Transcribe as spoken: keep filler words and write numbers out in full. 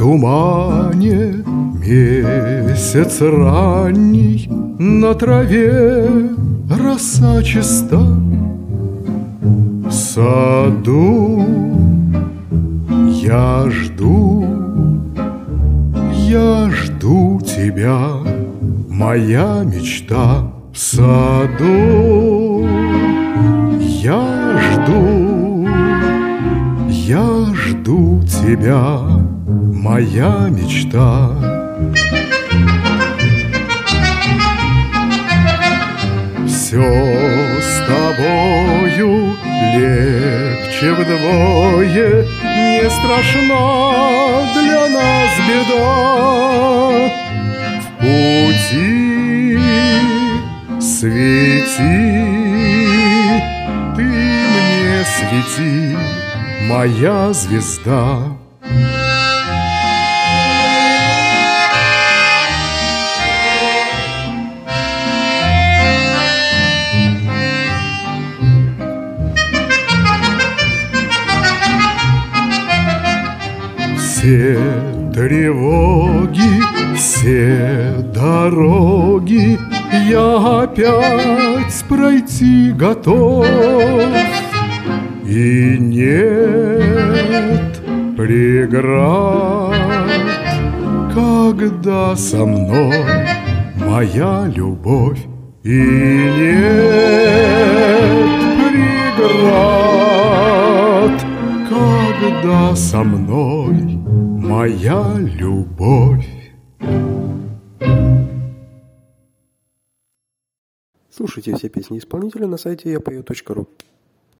тумане месяц ранний, на траве роса чиста. В саду я жду, я жду тебя, моя мечта. В саду я жду, я жду тебя, моя мечта. Все с тобою легче вдвое, не страшна для нас беда. В пути свети, ты мне свети, моя звезда. Все тревоги, все дороги я опять пройти готов. И нет преград, когда со мной моя любовь. И нет преград, когда со мной моя любовь. Слушайте все песни исполнителя на сайте я пою точка ру.